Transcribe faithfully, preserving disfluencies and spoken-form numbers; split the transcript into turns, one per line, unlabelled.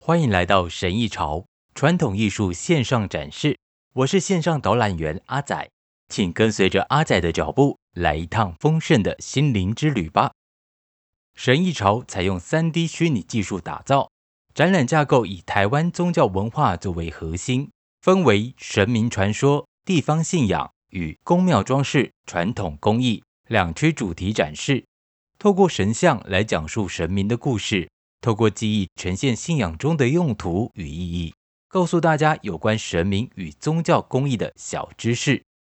欢迎来到神艺潮传统艺术线上展示，我是线上导览员阿仔，请跟随着阿仔的脚步，来一趟丰盛的心灵之旅吧。神艺潮采用 三 D 虚拟技术打造，展览架构以台湾宗教文化作为核心，分为神明传说、地方信仰与宫庙装饰、传统工艺两区主题展示，透过神像来讲述神明的故事，透过记忆呈现信仰中的用途与意义，告诉大家有关神明与宗教工艺的小知识。